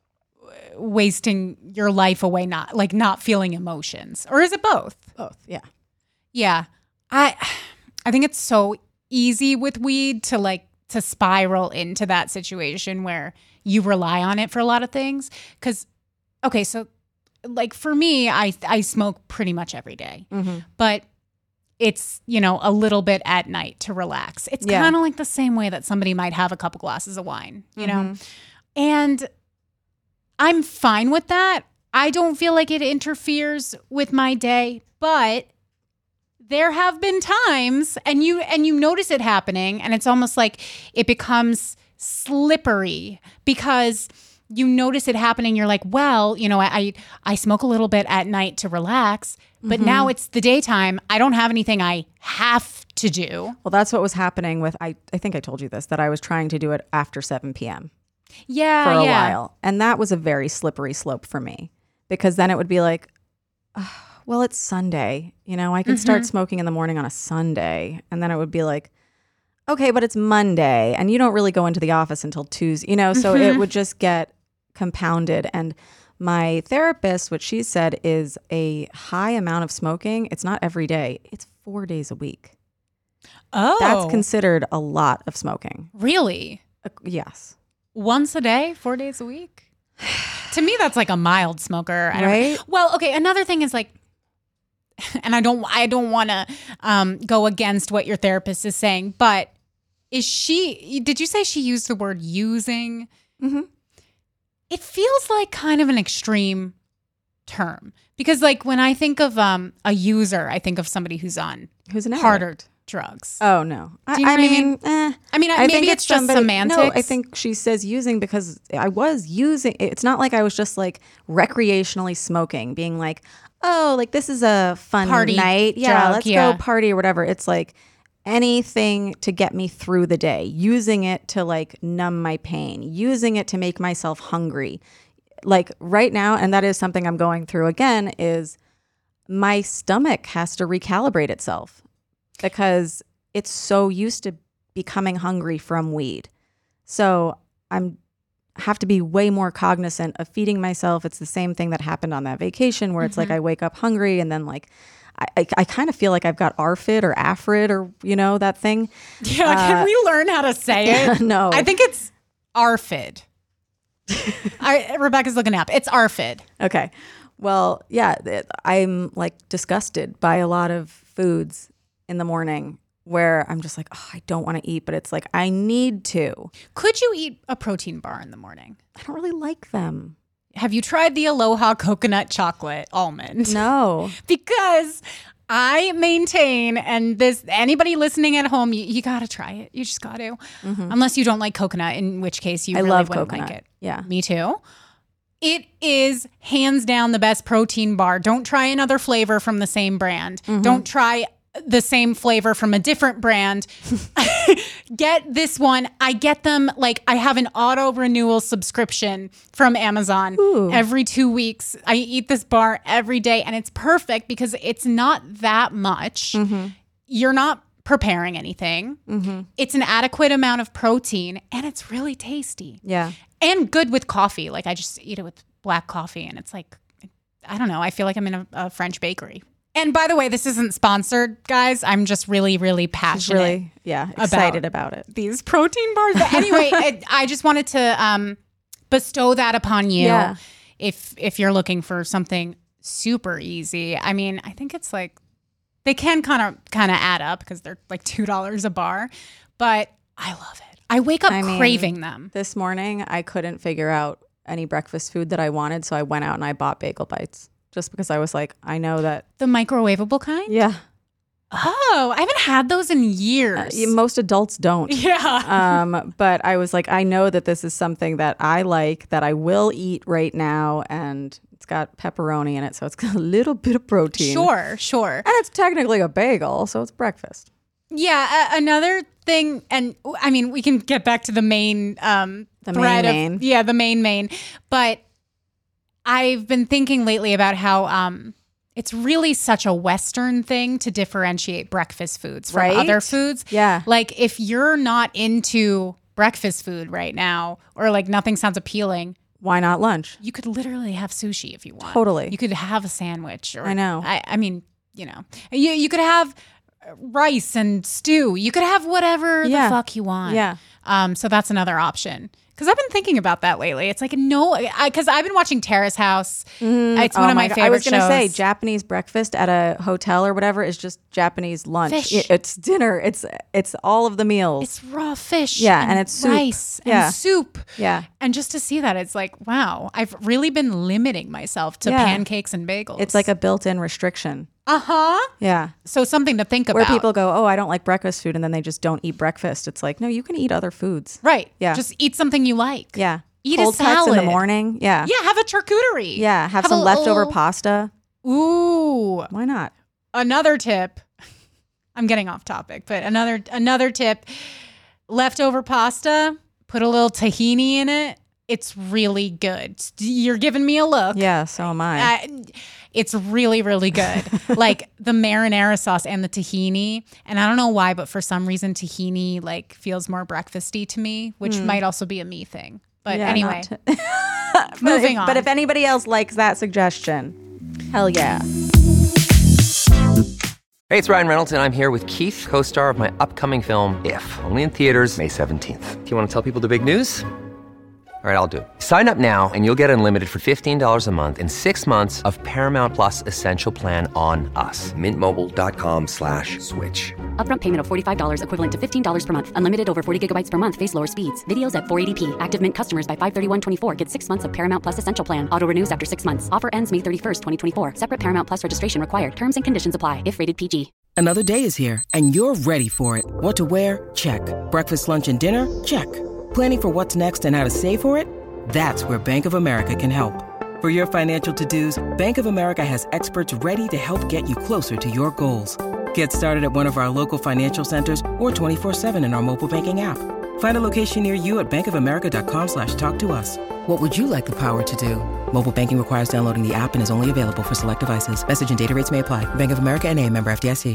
wasting your life away, not feeling emotions? Or is it both? Both, yeah. Yeah. I think it's so easy with weed to spiral into that situation where you rely on it for a lot of things. Because, okay, so like for me, I smoke pretty much every day, but it's, you know, a little bit at night to relax. It's Yeah. kind of like the same way that somebody might have a couple glasses of wine, you know? And I'm fine with that. I don't feel like it interferes with my day, but there have been times and you notice it happening and it's almost like it becomes slippery because you notice it happening. You're like, well, you know, I smoke a little bit at night to relax, but now it's the daytime. I don't have anything I have to do. Well, that's what was happening with, I think I told you this, that I was trying to do it after 7 p.m. Yeah, for a while. And that was a very slippery slope for me because then it would be like, well, it's Sunday. You know, I can start smoking in the morning on a Sunday. And then it would be like, okay, but it's Monday and you don't really go into the office until Tuesday, you know, so it would just get compounded. And my therapist, what she said is a high amount of smoking. It's not every day. It's 4 days a week. Oh, That's considered a lot of smoking. really? Yes. Once a day, 4 days a week? To me, that's like a mild smoker. Right? Well, okay. Another thing is like, and I don't want to go against what your therapist is saying, but did you say she used the word using? Mm-hmm. It feels like kind of an extreme term because like when I think of a user, I think of somebody who's on Who's an harder addict? drugs. Oh, no. Do you know what I mean? I mean, I maybe think it's just semantics. No, I think she says using because I was using. It's not like I was just like recreationally smoking, being like, oh, like this is a fun Party night. Yeah, drug, let's yeah. go party or whatever. It's like anything to get me through the day, using it to like numb my pain, using it to make myself hungry. Like right now, and that is something I'm going through again, is my stomach has to recalibrate itself because it's so used to becoming hungry from weed. So I'm have to be way more cognizant of feeding myself. It's the same thing that happened on that vacation where it's like I wake up hungry and then like I kind of feel like I've got ARFID or AFRID or, you know, that thing. Yeah, can we learn how to say it? No. I think it's ARFID. Rebecca's looking up. It's ARFID. Okay. Well, yeah, I'm like disgusted by a lot of foods in the morning where I'm just like, oh, I don't want to eat, but it's like I need to. Could you eat a protein bar in the morning? I don't really like them. Have you tried the Aloha coconut chocolate almond? No. Because I maintain, and this anybody listening at home, you got to try it. You just got to. Unless you don't like coconut, in which case you I really love wouldn't coconut. like it. Yeah. Me too. It is hands down the best protein bar. Don't try another flavor from the same brand. Don't try the same flavor from a different brand. Get this one. I get them, like, I have an auto renewal subscription from Amazon. Every 2 weeks. I eat this bar every day, and it's perfect because it's not that much. You're not preparing anything. It's an adequate amount of protein, and it's really tasty. Yeah. And good with coffee. Like, I just eat it with black coffee, and it's like, I don't know. I feel like I'm in a French bakery. And by the way, this isn't sponsored, guys. I'm just really, really passionate. Really, excited about it. These protein bars. But anyway, I just wanted to bestow that upon you. Yeah. If you're looking for something super easy. I mean, I think it's like, they can kind of add up because they're like $2 a bar. But I love it. I wake up craving them. This morning, I couldn't figure out any breakfast food that I wanted, so I went out and I bought Bagel Bites just because I was like, I know that. The microwavable kind? Yeah. Oh, I haven't had those in years. Most adults don't. Yeah. But I was like, I know that this is something that I like, that I will eat right now, and it's got pepperoni in it, so it's got a little bit of protein. Sure. And it's technically a bagel, so it's breakfast. Yeah, another thing, and I mean, we can get back to the main main. Yeah, the main. But I've been thinking lately about how it's really such a Western thing to differentiate breakfast foods from other foods. Yeah. Like, if you're not into breakfast food right now, or like nothing sounds appealing, why not lunch? you could literally have sushi if you want. Totally. You could have a sandwich. Or, I know. I mean, you know, you could have rice and stew. You could have whatever the fuck you want. Yeah. So that's another option. Because I've been thinking about that lately. It's like, no, because I've been watching Terrace House. It's one of my favorite I was going to say, shows. Japanese breakfast at a hotel or whatever is just Japanese lunch. Fish. It's dinner. It's all of the meals. It's raw fish. Yeah, and it's soup. rice Yeah. and soup. Yeah. And just to see that, it's like, wow, I've really been limiting myself to Yeah. pancakes and bagels. It's like a built-in restriction. Uh-huh. Yeah. So something to think about. Where people go, oh, I don't like breakfast food, and then they just don't eat breakfast. It's like, no, you can eat other foods. Right. Yeah. Just eat something you like. Yeah. Eat Cold a salad. cuts in the morning. Yeah. Yeah, have a charcuterie. Yeah. Have a some leftover little- pasta. Ooh. Why not? Another tip. I'm getting off topic, but another tip. Leftover pasta, put a little tahini in it. It's really good. You're giving me a look. Yeah, so am I. It's really, really good. Like the marinara sauce and the tahini. And I don't know why, but for some reason, tahini like feels more breakfasty to me, which might also be a me thing. But Yeah, anyway, not moving on. But if anybody else likes that suggestion, hell yeah. Hey, it's Ryan Reynolds, and I'm here with Keith, co-star of my upcoming film, If, only in theaters May 17th. Do you want to tell people the big news? All right, I'll do it. Sign up now and you'll get unlimited for $15 a month and 6 months of Paramount Plus Essential Plan on us. MintMobile.com/switch. Upfront payment of $45 equivalent to $15 per month. Unlimited over 40 gigabytes per month. Face lower speeds. Videos at 480p. Active Mint customers by 531.24 get 6 months of Paramount Plus Essential Plan. Auto renews after 6 months. Offer ends May 31st, 2024. Separate Paramount Plus registration required. Terms and conditions apply if rated PG. Another day is here, and you're ready for it. What to wear? Check. Breakfast, lunch, and dinner? Check. Planning for what's next and how to save for it? That's where Bank of America can help. For your financial to-dos, Bank of America has experts ready to help get you closer to your goals. Get started at one of our local financial centers or 24/7 in our mobile banking app. Find a location near you at bankofamerica.com/talktous. What would you like the power to do? Mobile banking requires downloading the app and is only available for select devices. Message and data rates may apply. Bank of America NA, member FDIC.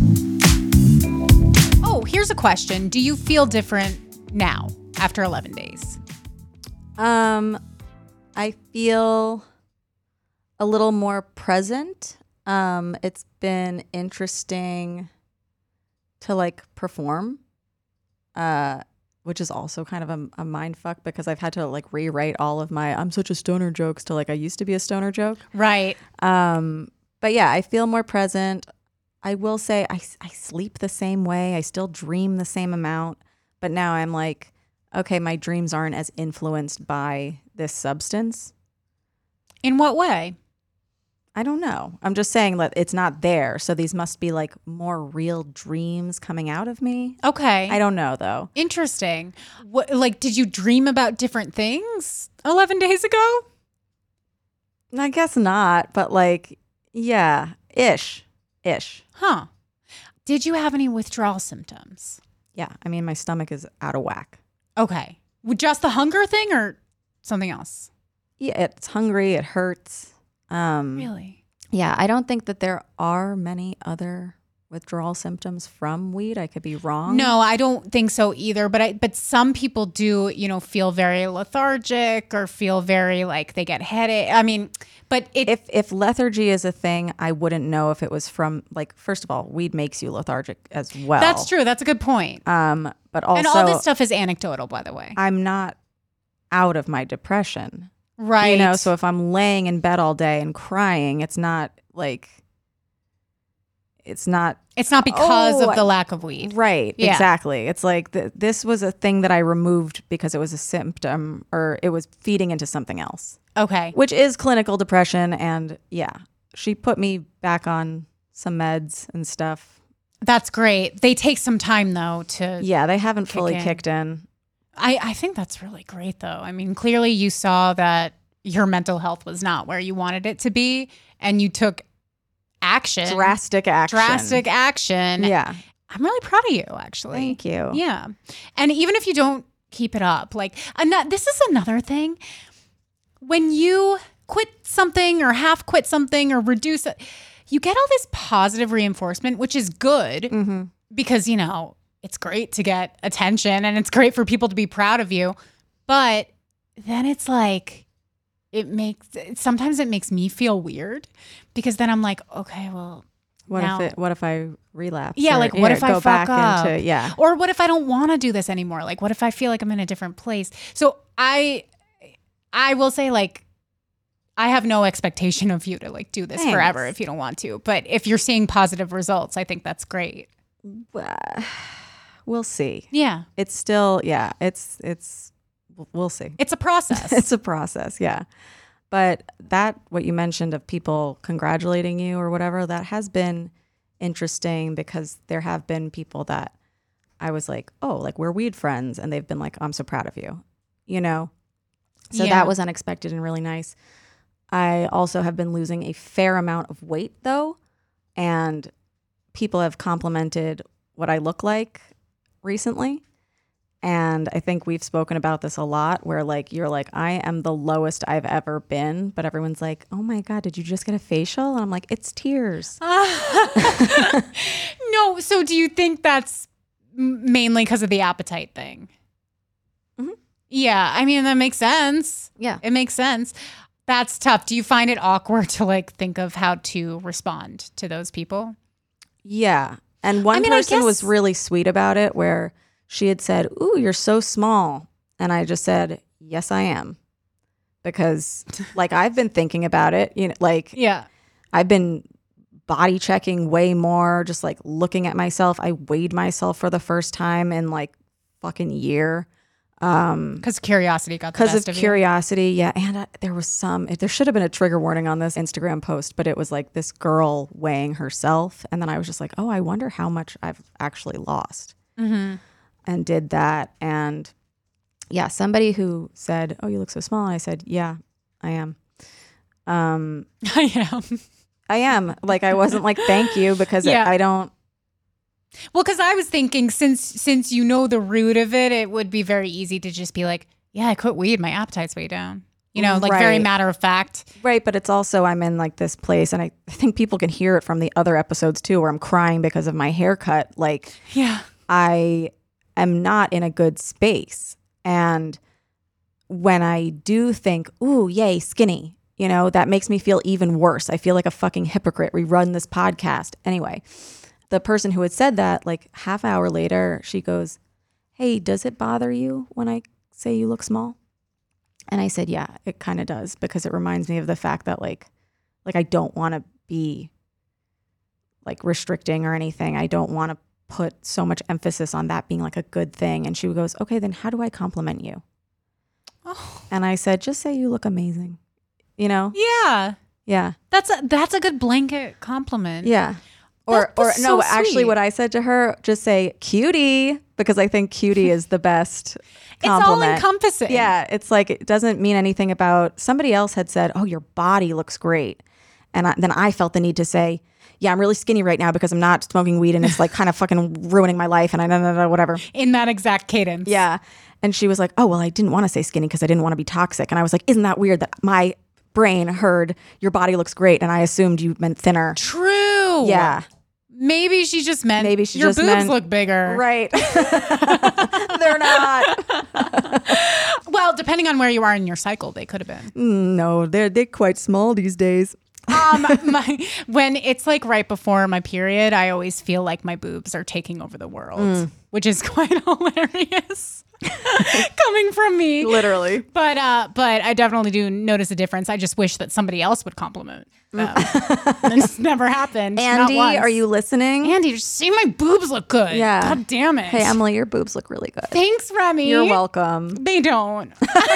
oh, here's a question. Do you feel different now after 11 days? I feel a little more present. It's been interesting to like perform, which is also kind of a mind fuck because I've had to like rewrite all of my I'm such a stoner jokes to like I used to be a stoner joke. Right. But yeah, I feel more present. I will say I sleep the same way. I still dream the same amount. But now I'm like, okay, my dreams aren't as influenced by this substance. In what way? I don't know. I'm just saying that it's not there. So these must be like more real dreams coming out of me. Okay. I don't know though. Interesting. What, like, did you dream about different things 11 days ago? I guess not, but like, yeah, ish. Huh. Did you have any withdrawal symptoms? Yeah. I mean, my stomach is out of whack. Okay. Just the hunger thing or something else? Yeah, it's hungry. It hurts. Really? Yeah, I don't think that there are many other withdrawal symptoms from weed. I could be wrong. No, I don't think so either. But some people do, feel very lethargic or feel very like they get headache. I mean, but if lethargy is a thing, I wouldn't know if it was from like, first of all, weed makes you lethargic as well. That's true. That's a good point. But also, and all this stuff is anecdotal, by the way. I'm not out of my depression. Right. So if I'm laying in bed all day and crying, it's not because of the lack of weed. Right. Yeah. Exactly. It's like this was a thing that I removed because it was a symptom or it was feeding into something else. Okay. Which is clinical depression. And yeah, she put me back on some meds and stuff. That's great. They take some time though to. Yeah, they haven't fully kicked in. I think that's really great though. I mean, clearly you saw that your mental health was not where you wanted it to be and you took action. Drastic action. Yeah. I'm really proud of you, actually. Thank you. Yeah. And even if you don't keep it up, like, this is another thing. When you quit something or half quit something or reduce it, you get all this positive reinforcement, which is good because, it's great to get attention and it's great for people to be proud of you. But then it's like, sometimes it makes me feel weird because then I'm like, okay, well, what if I relapse? Yeah, like what if I go fuck back up? into Or what if I don't want to do this anymore? Like what if I feel like I'm in a different place? So I will say like I have no expectation of you to like do this forever if you don't want to. But if you're seeing positive results, I think that's great. We'll see. Yeah. It's still, we'll see. It's a process. It's a process, yeah. But what you mentioned of people congratulating you or whatever, that has been interesting because there have been people that I was like, oh, like we're weed friends. And they've been like, I'm so proud of you, So that was unexpected and really nice. I also have been losing a fair amount of weight though. And people have complimented what I look like recently. And I think we've spoken about this a lot where like, you're like, I am the lowest I've ever been. But everyone's like, oh my God, did you just get a facial? And I'm like, it's tears. No. So do you think that's mainly because of the appetite thing? Mm-hmm. Yeah. I mean, that makes sense. Yeah. It makes sense. That's tough. Do you find it awkward to like think of how to respond to those people? Yeah. And one person was really sweet about it where she had said, ooh, you're so small. And I just said, yes, I am. Because like I've been thinking about it, yeah. I've been body checking way more, just like looking at myself. I weighed myself for the first time in like fucking year. Because curiosity got the best of you. Because of curiosity, yeah. And there should have been a trigger warning on this Instagram post, but it was like this girl weighing herself. And then I was just like, oh, I wonder how much I've actually lost. Mm-hmm. And did that. And yeah, somebody who said, oh, you look so small. And I said, yeah, I am. I am. Like, I wasn't like, thank you, because I don't. Well, because I was thinking since you know the root of it, it would be very easy to just be like, yeah, I quit weed. My appetite's way down. Like very matter of fact. Right. But it's also I'm in like this place and I think people can hear it from the other episodes too, where I'm crying because of my haircut. Like, yeah, I am not in a good space. And when I do think, ooh, yay, skinny, that makes me feel even worse. I feel like a fucking hypocrite. We run this podcast. Anyway. The person who had said that, like half hour later, she goes, hey, does it bother you when I say you look small? And I said, yeah, it kind of does, because it reminds me of the fact that like I don't want to be like restricting or anything. I don't want to put so much emphasis on that being like a good thing. And she goes, okay, then how do I compliment you? Oh. And I said, just say you look amazing, Yeah. Yeah. That's a good blanket compliment. Yeah. That Or was no, so actually sweet. what I said to her, just say cutie, because I think cutie is the best compliment. It's all encompassing. Yeah. It's like, it doesn't mean anything about, somebody else had said, oh, your body looks great. And then I felt the need to say, yeah, I'm really skinny right now because I'm not smoking weed and it's like kind of fucking ruining my life and whatever. In that exact cadence. Yeah. And she was like, oh, well, I didn't want to say skinny because I didn't want to be toxic. And I was like, isn't that weird that my brain heard your body looks great and I assumed you meant thinner? True. Yeah. Maybe she just meant your just boobs meant- look bigger. Right. They're not. Well, depending on where you are in your cycle, they could have been. No, they're quite small these days. When it's like right before my period, I always feel like my boobs are taking over the world, which is quite hilarious coming from me. Literally. But I definitely do notice a difference. I just wish that somebody else would compliment them. It's never happened. not Andy, once. are you listening? Andy, just see my boobs look good. Yeah. God damn it. Hey, Emily, your boobs look really good. Thanks, Remy. You're welcome. They don't.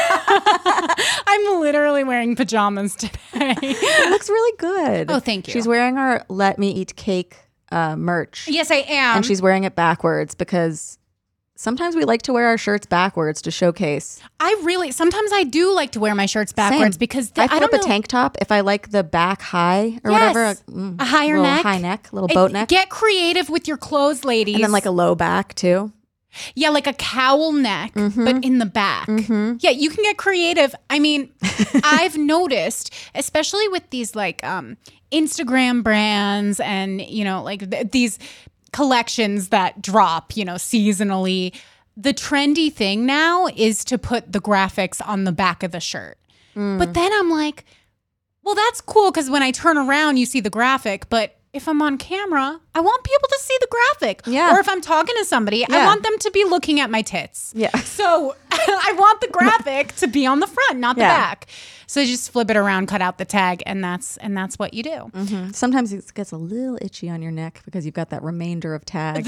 I'm literally wearing pajamas today. It looks really good. Oh, thank you. She's wearing our Let Me Eat Cake merch. Yes, I am. And she's wearing it backwards because sometimes we like to wear our shirts backwards to showcase. Sometimes I do like to wear my shirts backwards Same. because I don't flip a know. tank top if I like the back high or whatever. A higher little neck. high neck, little boat neck. Get creative with your clothes, ladies. And then like a low back too. Yeah, like a cowl neck, but in the back. Yeah, you can get creative. I mean, I've noticed, especially with these like Instagram brands and, like these collections that drop, seasonally. The trendy thing now is to put the graphics on the back of the shirt. But then I'm like, well, that's cool because when I turn around, you see the graphic, but if I'm on camera, I want people to see the graphic. Yeah. Or if I'm talking to somebody, I want them to be looking at my tits. Yeah. So I want the graphic to be on the front, not the Yeah. back. So you just flip it around, cut out the tag, and that's what you do. Sometimes it gets a little itchy on your neck because you've got that remainder of tag.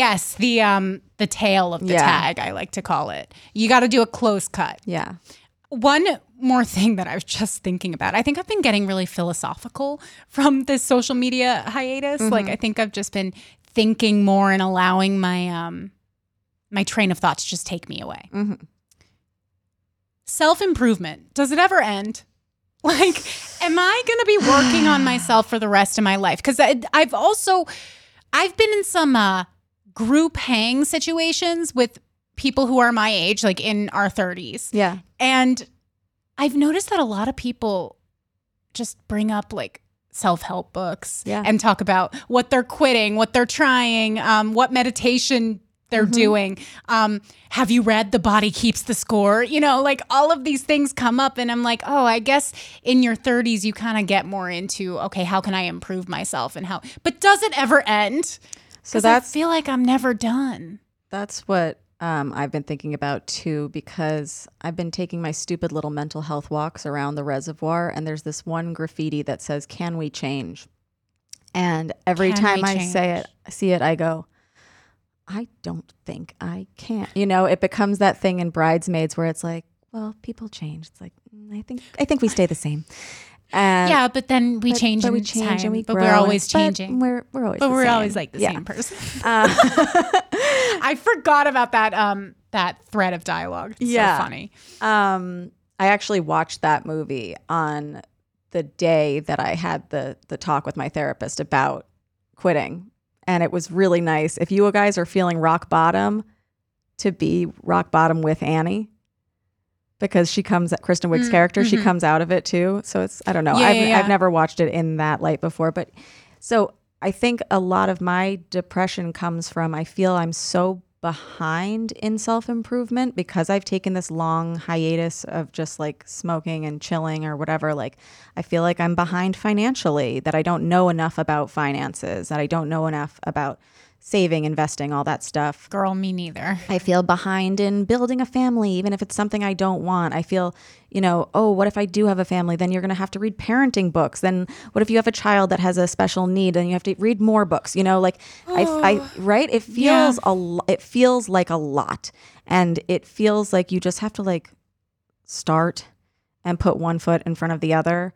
The tail of the tag, I like to call it. You got to do a close cut. Yeah. One more thing that I was just thinking about. I think I've been getting really philosophical from this social media hiatus. Like I think I've just been thinking more and allowing my my train of thought to just take me away. Self-improvement. Does it ever end? Like, am I going to be working on myself for the rest of my life? Because I've been in some group hang situations with people who are my age, like in our 30s. Yeah. And I've noticed that a lot of people just bring up like self-help books and talk about what they're quitting, what they're trying, what meditation they're doing. Have you read The Body Keeps the Score? Like all of these things come up and I'm like, oh, I guess in your 30s you kind of get more into, okay, how can I improve myself but does it ever end? So I feel like I'm never done. That's what I've been thinking about too, because I've been taking my stupid little mental health walks around the reservoir, and there's this one graffiti that says, "Can we change?" And every time I see it, I go, I don't think I can. It becomes that thing in Bridesmaids where it's like, well, people change. It's like, I think we stay the same. And but then we change but in we change time, and we but grow. we're always But changing. We're always But the we're same. always like the Yeah. same person. I forgot about that thread of dialogue. It's so funny. I actually watched that movie on the day that I had the talk with my therapist about quitting. And it was really nice. If you guys are feeling rock bottom, to be rock bottom with Annie. Because she comes, Kristen Wiig's character, she comes out of it too. So it's, I don't know. I've never watched it in that light before. But so I think a lot of my depression comes from, I feel I'm so behind in self-improvement because I've taken this long hiatus of just like smoking and chilling or whatever. Like, I feel like I'm behind financially, that I don't know enough about finances, that I don't know enough about saving, investing, all that stuff. Girl, me neither. I feel behind in building a family, even if it's something I don't want. I feel, oh, what if I do have a family? Then you're going to have to read parenting books. Then what if you have a child that has a special need? Then you have to read more books, right? It feels it feels like a lot. And it feels like you just have to like start and put one foot in front of the other.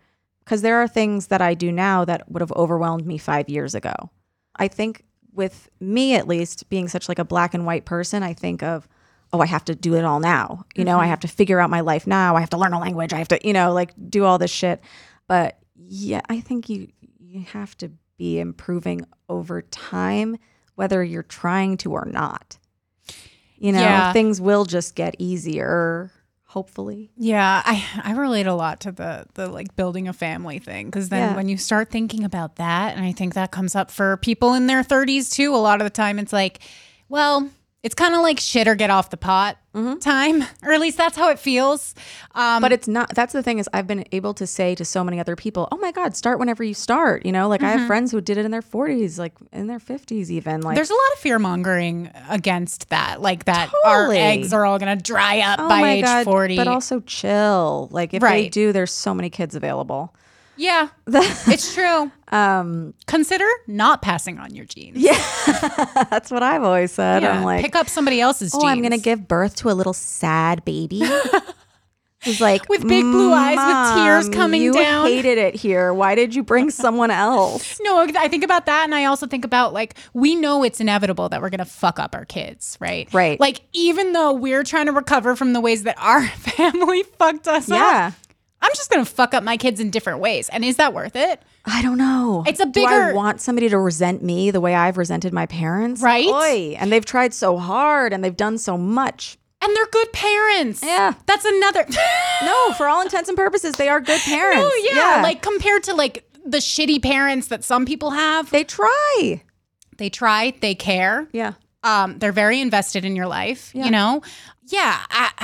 because there are things that I do now that would have overwhelmed me 5 years ago. I think with me, at least, being such like a black and white person, I think of, oh, I have to do it all now. You know, I have to figure out my life now. I have to learn a language. I have to, you know, like do all this shit. But yeah, I think you have to be improving over time, whether you're trying to or not. You know, things will just get easier, hopefully. Yeah, I relate a lot to the like building a family thing, because then when you start thinking about that, and I think that comes up for people in their 30s too, a lot of the time it's like, well, it's kind of like shit or get off the pot time, or at least that's how it feels. But it's not. That's the thing is I've been able to say to so many other people, oh my God, start whenever you start. You know, like I have friends who did it in their 40s, like in their 50s even. Like there's a lot of fear mongering against that, like that our eggs are all going to dry up by age 40. But also chill. Like if they do, there's so many kids available. Yeah, it's true. Consider not passing on your genes. Yeah, that's what I've always said. Yeah. I'm like, pick up somebody else's genes. I'm going to give birth to a little sad baby. He's like, with big blue eyes with tears coming down. You hated it here. Why did you bring someone else? No, I think about that, and I also think about like we know it's inevitable that we're going to fuck up our kids, right? Right. Like even though we're trying to recover from the ways that our family fucked us up. I'm just going to fuck up my kids in different ways. And is that worth it? I don't know. It's a bigger... Do I want somebody to resent me the way I've resented my parents? Right. Oy. And they've tried so hard and they've done so much. And they're good parents. Yeah. That's another... No, for all intents and purposes, they are good parents. No, yeah. Like compared to like the shitty parents that some people have. They try. They try. They care. Yeah. They're very invested in your life, you know? Yeah.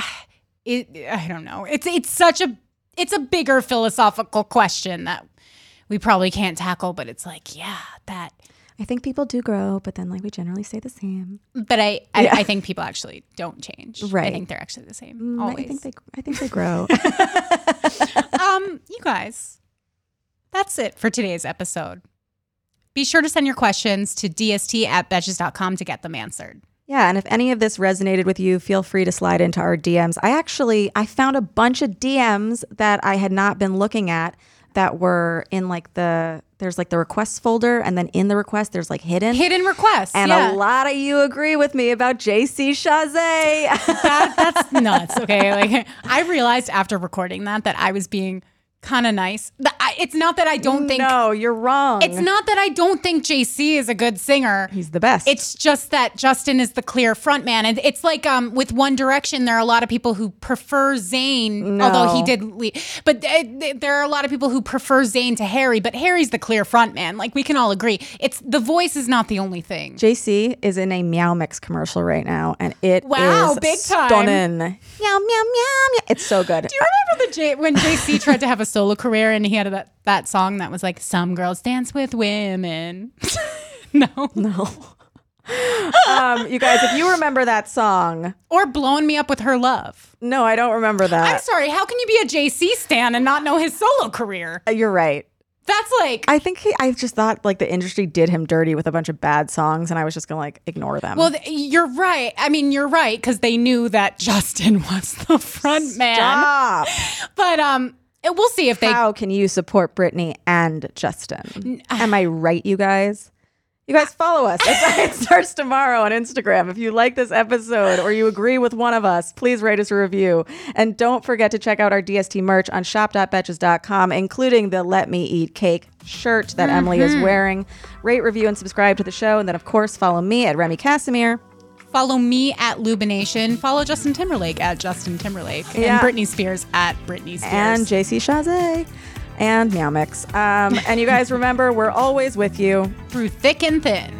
I don't know. It's a bigger philosophical question that we probably can't tackle, but it's like, that. I think people do grow, but then like we generally stay the same. But I think people actually don't change. Right. I think they're actually the same. Always. I think they grow. You guys, that's it for today's episode. Be sure to send your questions to dst@betches.com to get them answered. Yeah, and if any of this resonated with you, feel free to slide into our DMs. I found a bunch of DMs that I had not been looking at that were in like there's like the requests folder, and then in the request there's like hidden requests. And a lot of you agree with me about JC Chasez. That's nuts. Okay, like I realized after recording that I was being kind of nice. It's not that I don't think... No, you're wrong. It's not that I don't think JC is a good singer. He's the best. It's just that Justin is the clear frontman. And it's like with One Direction, there are a lot of people who prefer Zayn, although he did leave. But there are a lot of people who prefer Zayn to Harry, but Harry's the clear frontman. Like, we can all agree. It's the voice is not the only thing. JC is in a Meow Mix commercial right now, and it is big time. Stunning. Meow, meow, meow, meow. It's so good. Do you remember when JC tried to have a solo career and he had that song that was like, some girls dance with women? No. You guys, if you remember that song. Or Blowing Me Up With Her Love. No, I don't remember that. I'm sorry. How can you be a JC stan and not know his solo career? You're right. That's like... I just thought like the industry did him dirty with a bunch of bad songs, and I was just going to like ignore them. Well, you're right. I mean, you're right, because they knew that Justin was the front man. Stop. But we'll see if they... How can you support Britney and Justin? Am I right, you guys? You guys follow us. It starts tomorrow on Instagram. If you like this episode or you agree with one of us, please rate us a review. And don't forget to check out our DST merch on shop.betches.com, including the Let Me Eat Cake shirt that Emily is wearing. Rate, review, and subscribe to the show. And then, of course, follow me at Remy Casimir. Follow me at Lubination. Follow Justin Timberlake at Justin Timberlake. And Britney Spears at Britney Spears. And JC Chasez. And Meow Mix. And you guys remember, we're always with you. Through thick and thin.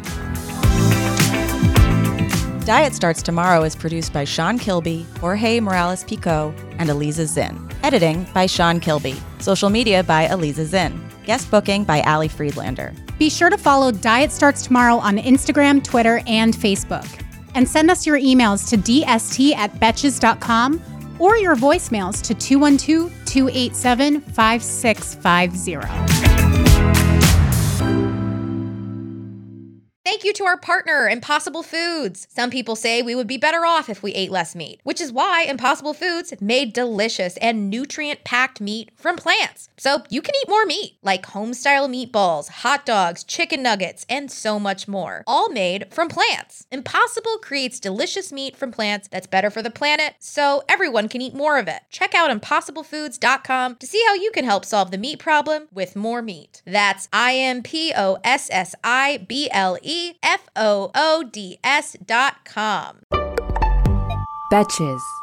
Diet Starts Tomorrow is produced by Sean Kilby, Jorge Morales-Pico, and Eliza Zinn. Editing by Sean Kilby. Social media by Eliza Zinn. Guest booking by Ali Friedlander. Be sure to follow Diet Starts Tomorrow on Instagram, Twitter, and Facebook. And send us your emails to dst@betches.com or your voicemails to 212-287-5650. Thank you to our partner, Impossible Foods. Some people say we would be better off if we ate less meat, which is why Impossible Foods made delicious and nutrient-packed meat from plants. So you can eat more meat, like home-style meatballs, hot dogs, chicken nuggets, and so much more, all made from plants. Impossible creates delicious meat from plants that's better for the planet, so everyone can eat more of it. Check out ImpossibleFoods.com to see how you can help solve the meat problem with more meat. That's IMPOSSIBLEFOODS.com. Betches.